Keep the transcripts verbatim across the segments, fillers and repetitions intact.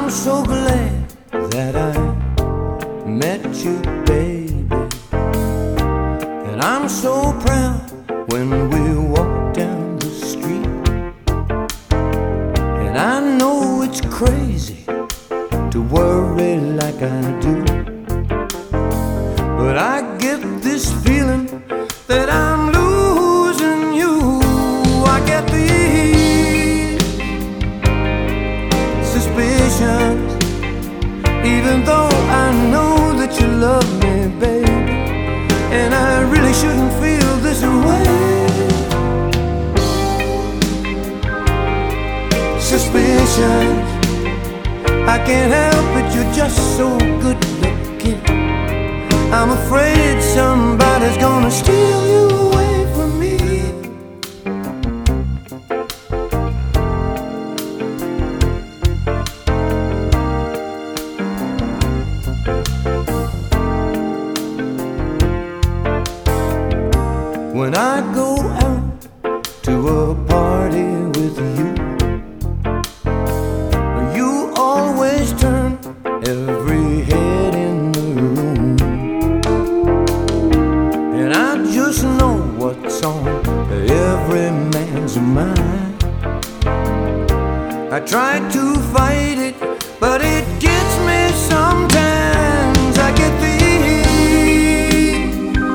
I'm so glad that I met you, baby. And I'm so proud when we walk down the street. And I know it's crazy to worry like I do, but I get this feeling that I'm losing you. I get these suspicions, even though I know that you love me, baby, and I really shouldn't feel this way. Suspicions, I can't help it, you're just so good looking. I'm afraid somebody's gonna steal you away from me. When I go out to a party with you, you always turn every head in the room, and I just know what's on every man's mind. I try to fight it, but it gets me sometimes. I get these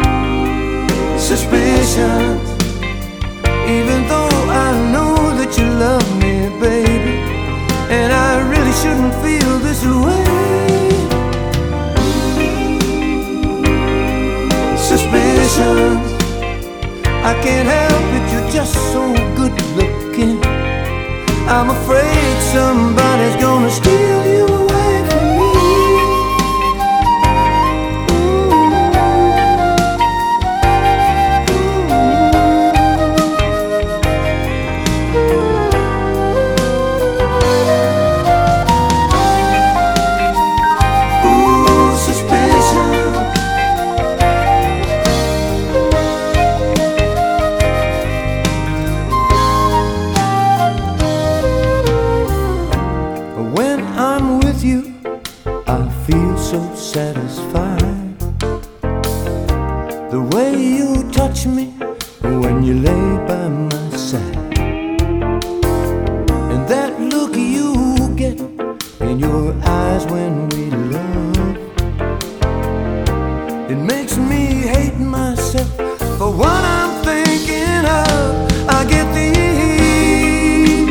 suspicions, even though I know that you love me, baby, and I really shouldn't feel this way. Suspicions, I can't help it, you're just so good looking. I'm afraid somebody's gonna steal you away from me. When I'm with you, I feel so satisfied. The way you touch me when you lay by my side, and that look you get in your eyes when we love, it makes me hate myself for what I'm thinking of. I get these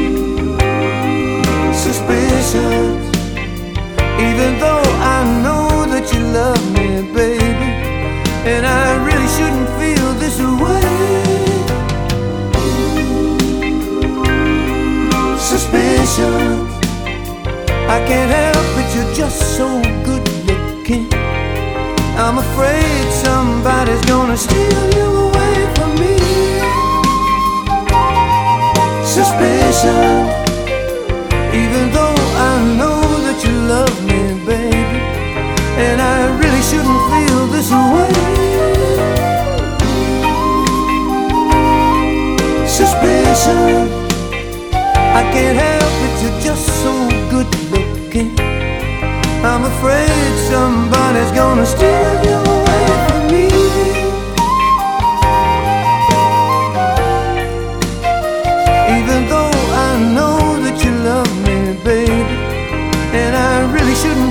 suspicions, even though I know that you love me, baby, and I really shouldn't feel this way. Suspicions, I can't help it, you're just so good looking. I'm afraid somebody's gonna steal you away from me. Suspicion, even though I know that you love me, baby, and I really shouldn't feel this way. Suspicion, I can't help it, you're just so good looking. I'm afraid somebody's gonna steal you away from me. Even though I know that you love me, baby, and I really shouldn't